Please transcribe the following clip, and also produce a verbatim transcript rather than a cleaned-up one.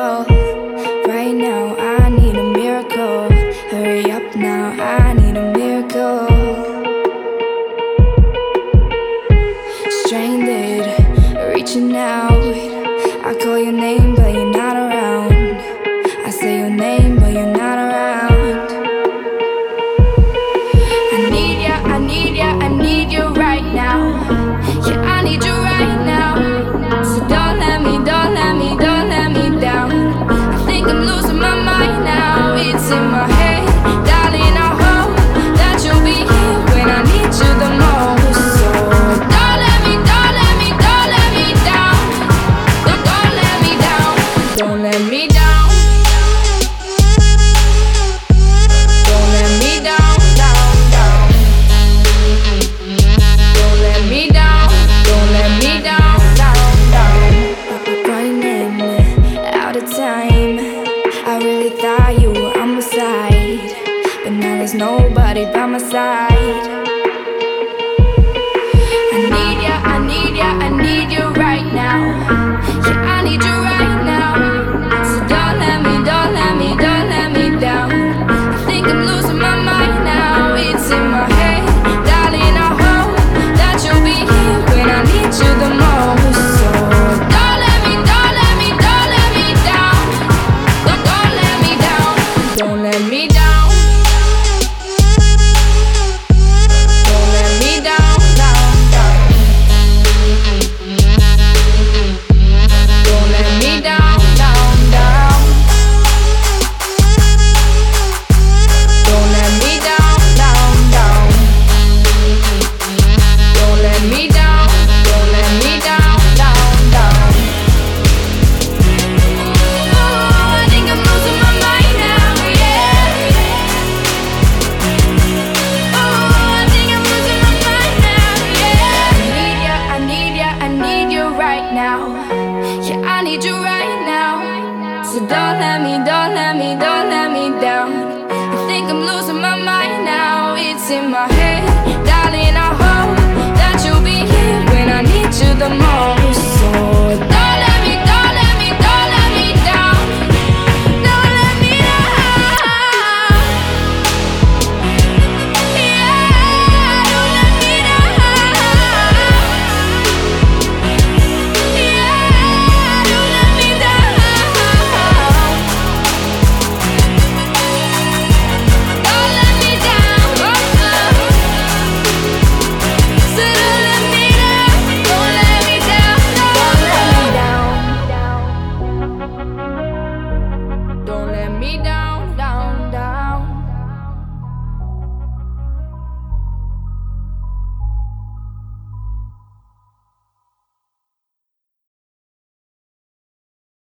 miracle. Right now, I need a miracle. Hurry up now, I need a miracle. Stranded, reaching out. I call your name, but you're not around. I say your name, but you're not around. I need ya, I need ya, I need you right now. Yeah, I need you right now. So don't let me, don't let me, don't let me down. I think I'm losing my mind now. It's in my head, darling, I hope that you'll be here when I need you the most. So don't let me, don't let me, don't let me down. Don't, don't let me down. Don't let me down. Don't let me down, down, down. Don't let me down. Don't let me down, down, down. Running out of time. I really thought you were on my side, but now there's nobody by my side. I need ya, I need ya, I need you right now. Yeah, I need you right now. So don't let me, don't let me, don't let me down. I think I'm losing my mind now. It's in my head, darling, I hope that you'll be here when I need you the most. So don't let me, don't let me, don't let me down. Don't, don't let me down. Don't let me down. Don't let me down, down, down. Don't let me down, down, down. Don't let me down, down, down. Don't let me down, don't let me down, down, down. Oh, I think I'm losing my mind now, yeah. Oh, I think I'm losing my mind now, yeah. I need ya, I need ya, I need you right now. Yeah, I need you right now. So don't let me, don't let me, don't let me down. I think I'm losing my mind now. It's in my head, darling, I hope that you'll be here when I need you the most.